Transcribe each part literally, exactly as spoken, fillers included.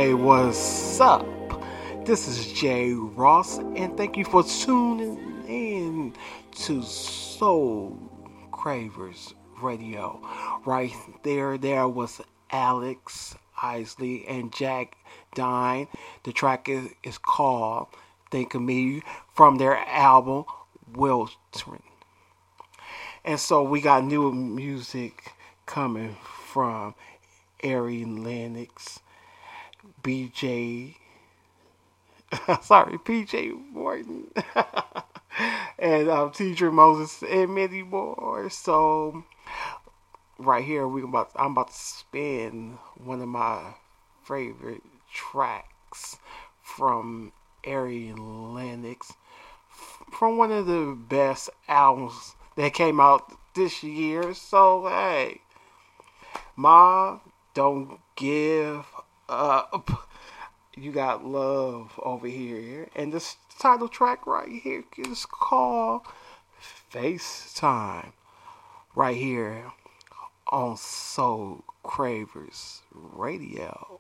Hey, what's up? This is Jay Ross, and thank you for tuning in to Soul Cravers Radio. Right there, there was Alex Isley and Jack Dine. The track is, is called Think of Me from their album Wiltern. And so we got new music coming from Ari Lennox, B J, sorry, P J Morton, and um, Teacher Moses, and many more. So right here, we about I'm about to spin one of my favorite tracks from Ari Lennox, from one of the best albums that came out this year. So hey, Ma, don't give up. You got love over here. And this title track right here is called FaceTime. Right here on Soul Cravers Radio.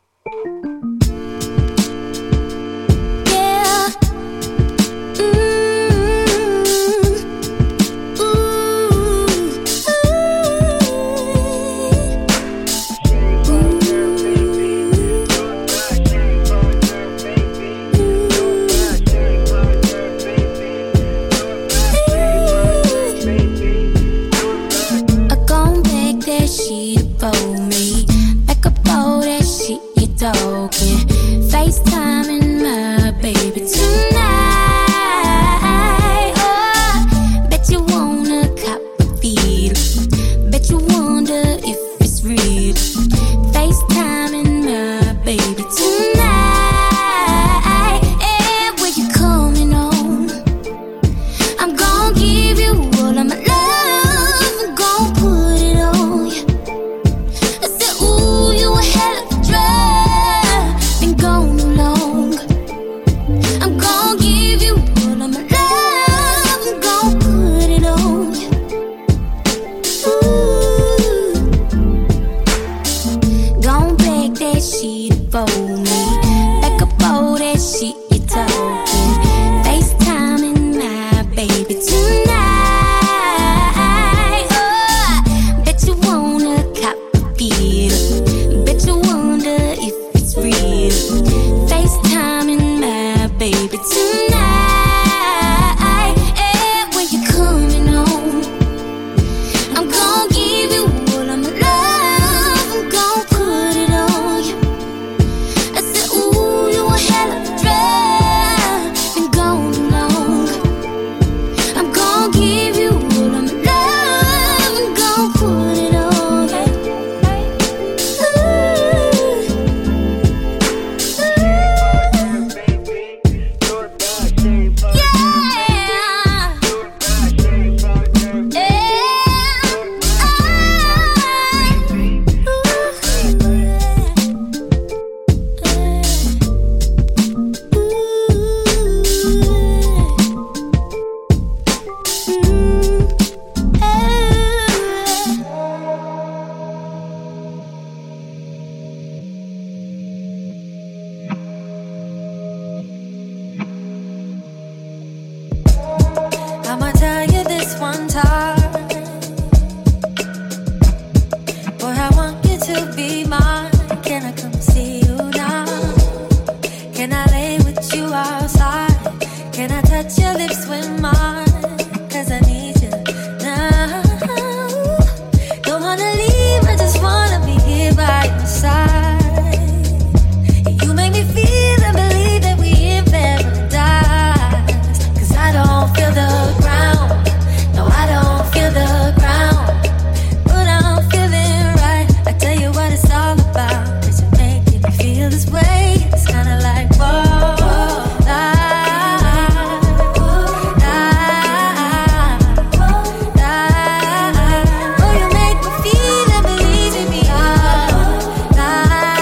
Yeah. Mm. FaceTiming my baby tonight. Oh, bet you wanna cop a feel. Bet you wonder if it's real. FaceTiming my baby tonight. Yeah, where you coming on? I'm gon' give you all of my love. I'm gon' put it on you. I said, ooh, you a hell of a drug. Been gone too long. I'm gon' give you all of my love. I'm gon' put it on you. Ooh. Gon' break that shit for me. Back up all that shit you talking. FaceTiming my baby tonight. Oh, bet you wanna cop a feel. Bet you wonder if it's real. FaceTiming my baby tonight. Yeah, when you coming home, I'm gon' give you all of my love. I'm gon' put it on you. I said, ooh, you a hell of a drug. Been gone too long. I'm gon' give you all of my love. I'm gon' put it on you. I'ma tell you this one time. Boy, I want you to be mine. Can I come see you now? Can I lay with you outside? Can I touch your lips with mine? Cause I need you now. Don't wanna leave, I just wanna be here by your side. You make me feel and believe that we in paradise. Cause I don't feel the ground. No, I don't feel the ground. But I'm feeling right. I tell you what it's all about. Cause you're making me feel this way. It's kinda like, whoa, life, life, life. Oh, you make me feel and believe in me. Oh, life.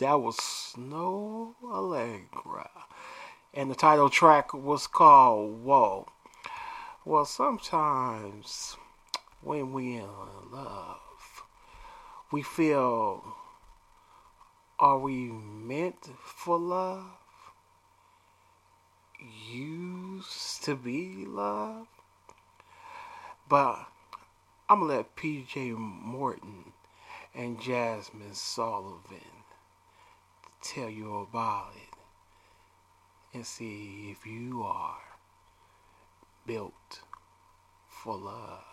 That was Snow Allegra. And the title track was called Whoa. Well, sometimes when we in love, we feel, are we meant for love? Used to be love? But I'm going to let P J Morton and Jasmine Sullivan tell you about it and see if you are built for love.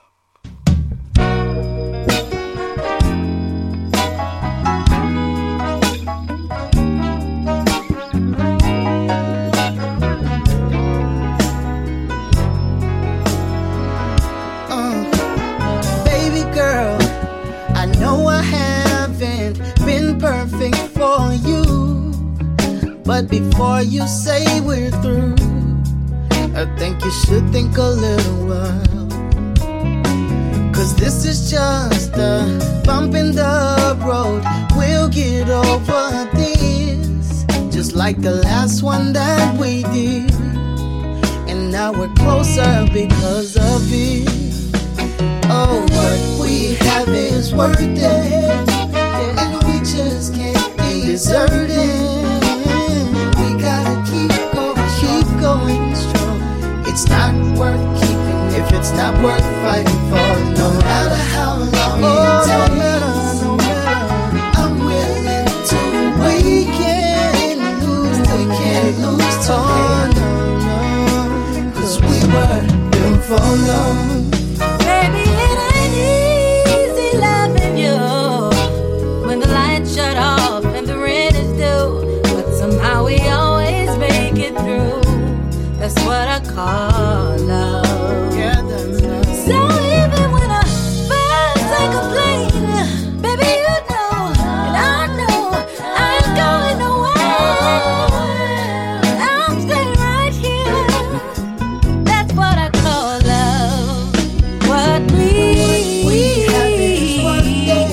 Perfect for you, but before you say we're through, I think you should think a little while. Cause this is just a bump in the road. We'll get over this, just like the last one that we did. And now we're closer because of it. Oh, what we have is worth it. Just can't be deserted. We gotta keep going, keep going strong. It's not worth keeping if it's not worth fighting for. No matter how long oh, it takes, no matter, no matter. I'm willing to. We can't lose, we can't lose time. Oh, no, no. Cause we were built for love. Baby, it ain't easy loving you when the lights shut off and the rent is due, but somehow we always make it through. That's what I call love. Yeah, that's love. So even when I fuss and complain, baby, you know, and I know I ain't going nowhere. I'm staying right here. That's what I call love. What we we have is worth it.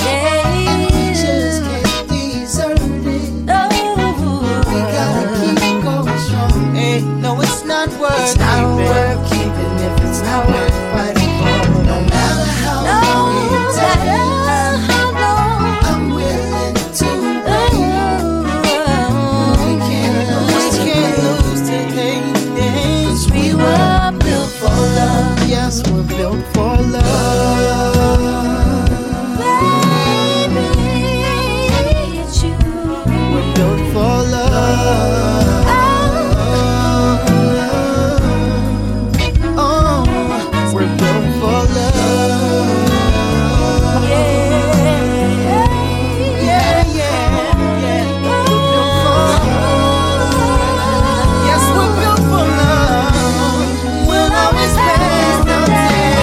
Just can't desert it. We gotta keep going strong. Hey, no, it's not worth It's not keeping. worth keeping if it's not worth fighting for. No matter how No long it takes, matter how long. I'm willing to wait. We can't lose, we can't lose today. Cause we were built for love. Yes, we're built for love. Baby, it's you. We're built for love. Oh, we're built for love. Yeah. Yeah, yeah, yeah. We're built for love. Yes, we're built for love. We'll always pass the day.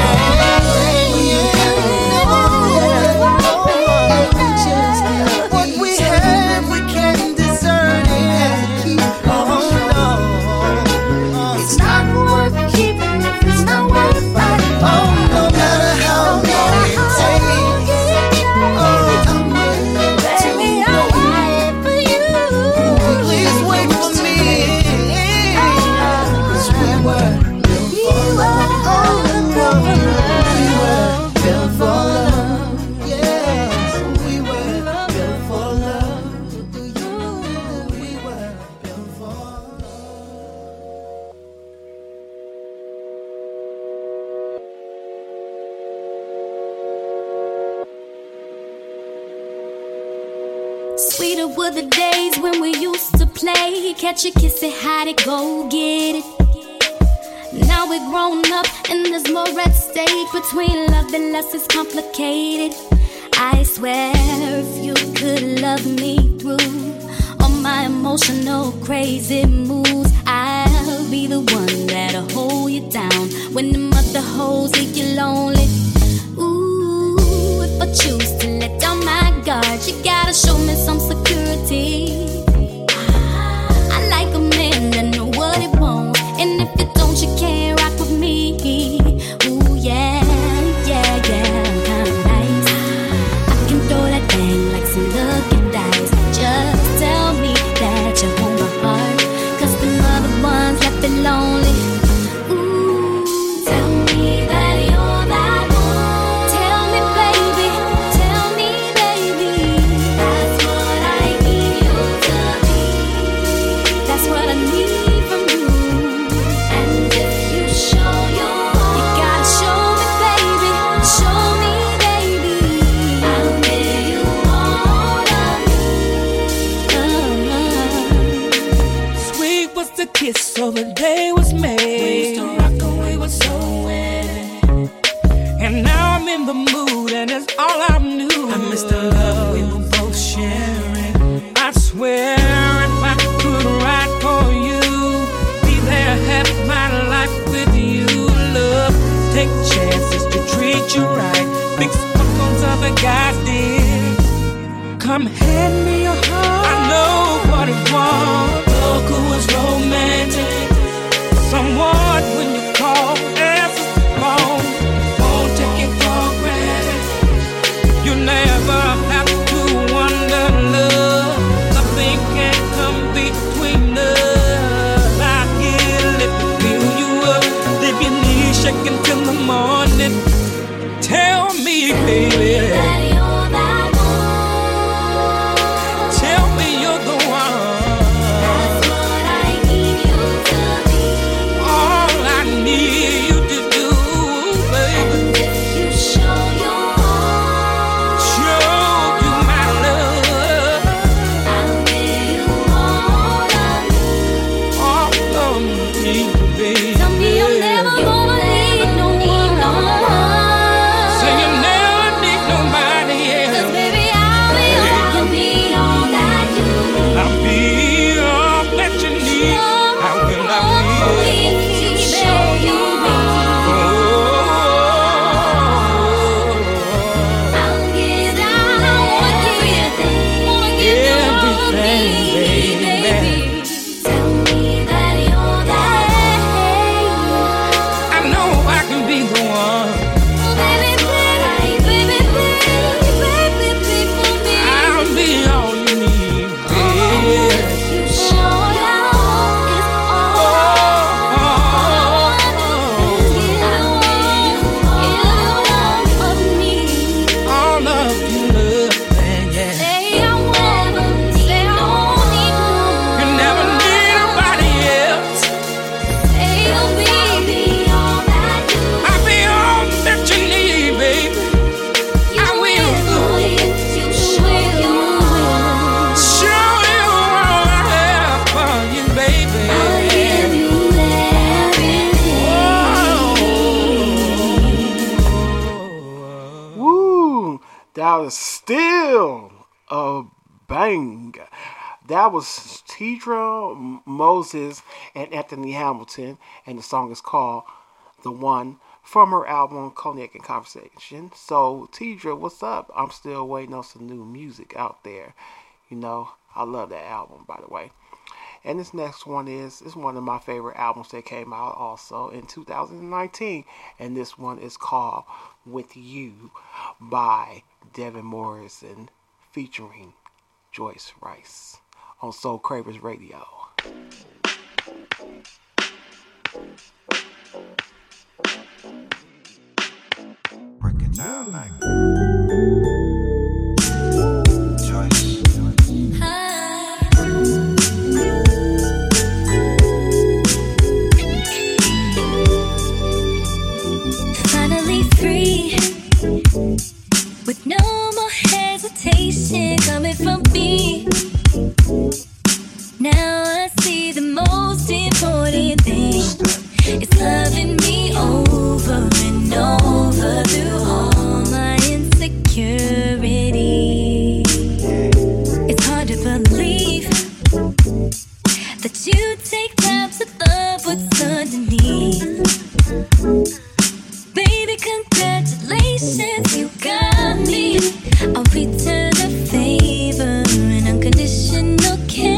What we have, we can't desert it. Oh no, it's not worth keeping if it's not worth fighting. Oh, no matter how long it takes. Oh, I'm willing to Baby, I'll wait for you. Please wait for me. 'Cause we were built for love. Oh, we were built for love. Yes, we were built for love. Do you know we were built for love? Sweeter were the days when we used to play. Catch a kiss it, hide it, go get it. Now we're grown up and there's more at stake. Between love and lust is complicated. I swear if you could love me through all my emotional crazy moves, I'll be the one that'll hold you down when the mother holds leave you lonely. Ooh, if I choose to let down my guard, you gotta show me some security. I like a man that know what he wants, and if you don't, you can't rock with me. Ooh, yeah, yeah, yeah, I'm kinda nice. I can throw that thing like some lucky dice. Just before the day was made. We used to rock and we were so winning. And now I'm in the mood and it's all I knew. I miss the love we were both sharing. I swear if I could write for you, be there half my life with you. Love, take chances to treat you right. Fix what those other guys did. Come hand me your heart. I know what it was. Look who was romantic. Someone when you call answers the phone. Won't take it for granted. You never have to wonder, love. Nothing can come between us. I here, let me fill you up. Leave your knees shaking till the morning. Tell me, baby. Still a bang. That was Tidra Moses and Anthony Hamilton, and the song is called The One from her album Cognac and Conversation. So Tidra, what's up? I'm still waiting on some new music out there. You know, I love that album, by the way. And this next one is is one of my favorite albums that came out also in two thousand nineteen, and this one is called With You by Devin Morrison featuring Joyce Rice on Soul Cravers Radio. Break it down like Joyce. Finally free, with no more hesitation coming from me. Now I see the most important thing is loving me over and over through all my insecurity. It's hard to believe that you take time to love what's underneath. Baby, congratulations, you got me. I'll return the favor, an unconditional kiss.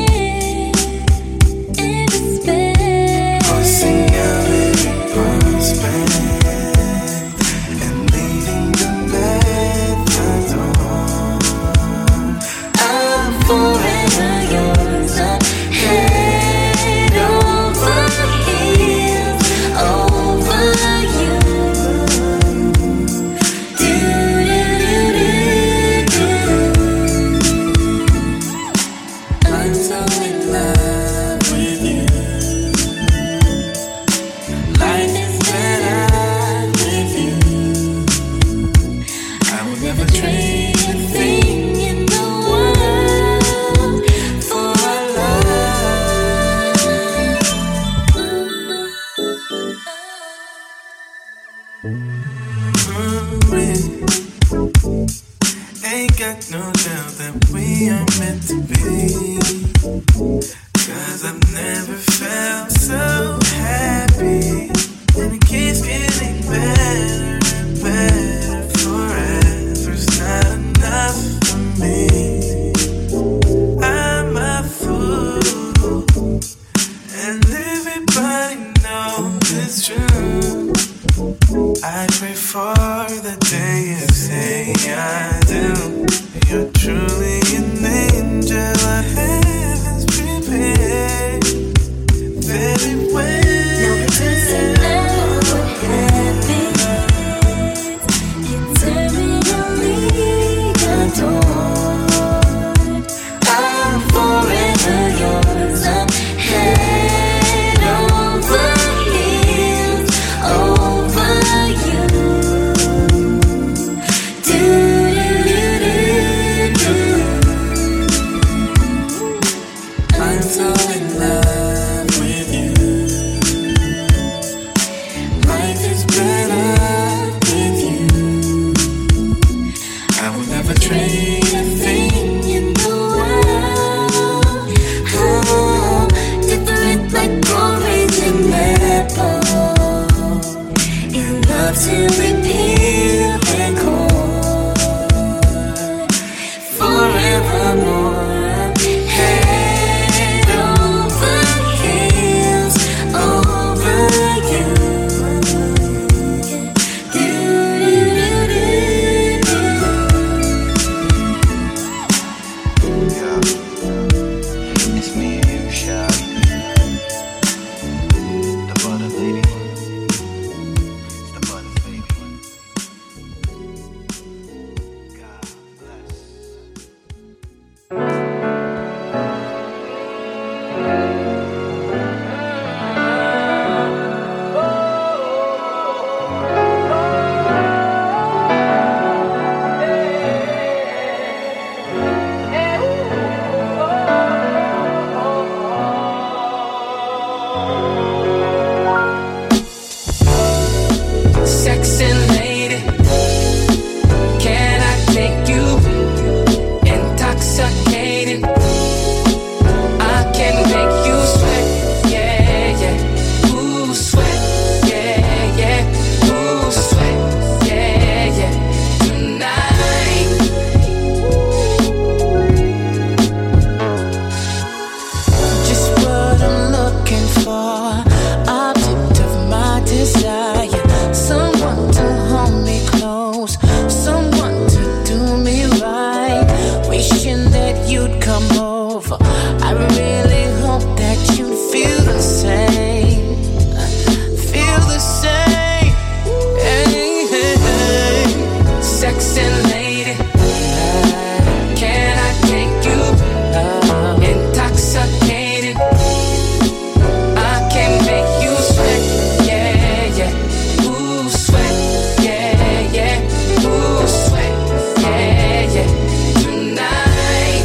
ain't got no doubt that we are meant to be. Cause I've never felt so happy. And it keeps getting better and better. Forever's not enough for me. I'm a fool, and everybody knows it's true. I pray for the day you say I do. You're truly an angel of heaven's prepared. Very well. Now it doesn't matter what happens, eternally adored. I'm forever yours. I'm head over heels over you. Do do do do. I'm so in love with you. Life is better with you. I will never trade a thing. In the world, oh, different like orange and apple. In love till we peel and cold. Forevermore, head over heels over you. Do do do do do. Yeah. It's me and you, Shawty. The butter lady. The butter baby. God bless. Sexy lady, can I take you? Intoxicated, I can make you sweat, yeah, yeah. Ooh, sweat, yeah, yeah. Ooh, sweat, yeah, yeah. Tonight, just what I'm looking for, object of my desire. Someone to hold me close, someone to do me right. Wishing that you'd come over. I really hope that you'd feel the same. Feel the same. Hey, hey, hey. Sexy lady, can I take you? Intoxicated, I can make you sweat, yeah, yeah. Ooh, sweat, yeah, yeah. Ooh, sweat, yeah, yeah. Tonight,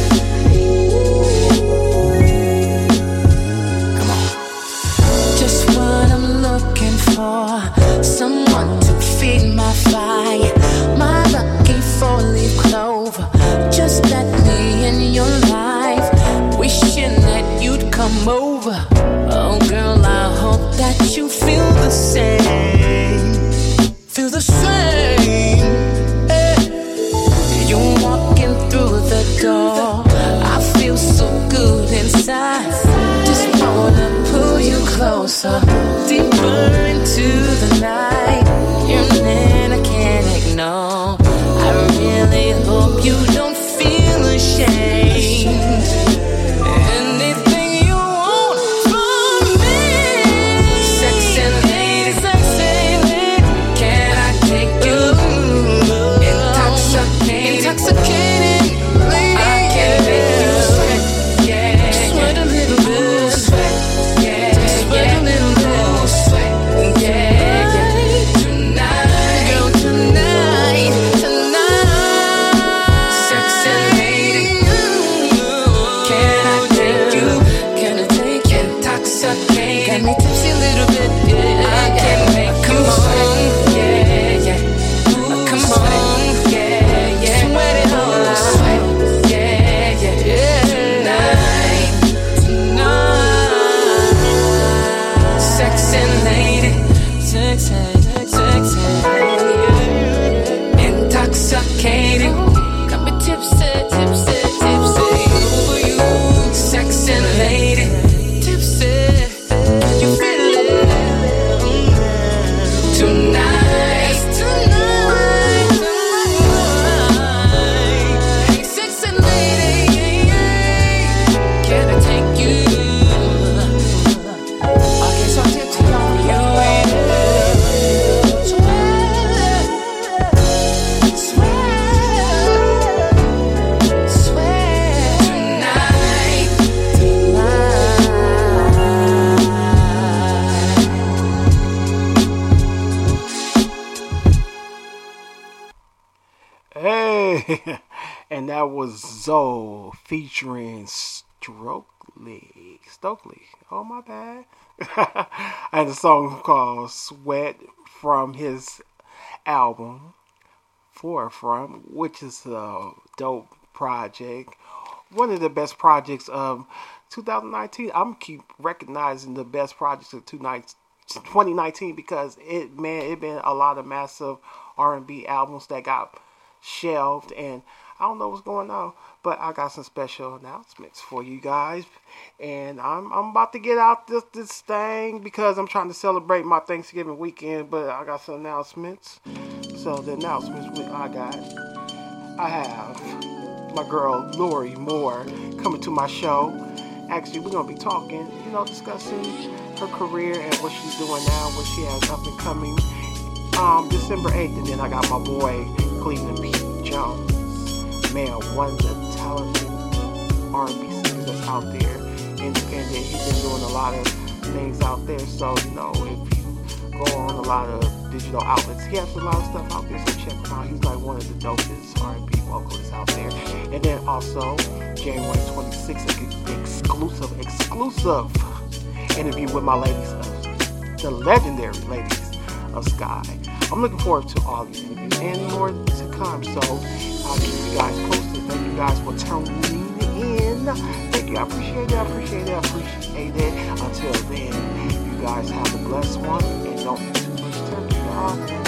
come on. Just what I'm looking for, someone to feed my fire, my lucky four-leaf clover. Just let me in your life, wishing that you'd come over. Oh girl, I hope that you feel the same. Feel the same. Eh. You walking through the door, I feel so good inside. Just wanna pull you closer, deeper into the night. You're man I can't ignore. I really hope you don't feel ashamed. Anything you want from me, sexy lady, sexy lady. Can I take you? Intoxicated, intoxicated. I can make you sweat, yeah, sweat a little bit, sweat, yeah, sweat a little bit. And that was Zoe featuring Stokely. Stokely. Oh, my bad. And the song called Sweat from his album Forefront, which is a dope project. One of the best projects of twenty nineteen. I'm keep recognizing the best projects of twenty nineteen because it, man, it been a lot of massive R and B albums that got shelved, and I don't know what's going on, but I got some special announcements for you guys, and I'm I'm about to get out this this thing because I'm trying to celebrate my Thanksgiving weekend, but I got some announcements. So the announcements I got, I have my girl Lori Moore coming to my show. Actually, we're gonna be talking, you know, discussing her career and what she's doing now, what she has up and coming. Um, December eighth, and then I got my boy Cleveland Pete Jones. Man, one of the talented R and B singers that's out there, independent. He's been doing a lot of things out there. So, you know, if you go on a lot of digital outlets, he has a lot of stuff out there. So check him out. He's like one of the dopest R and B vocalists out there. And then also January twenty-sixth, an exclusive, exclusive interview with my ladies, of, the legendary ladies of Sky. I'm looking forward to all these interviews and more to come. So I'll keep you guys posted. Thank you guys for tuning in. Thank you. I appreciate it. I appreciate it. I appreciate it. Until then, you guys have a blessed one and don't eat too much turkey, y'all.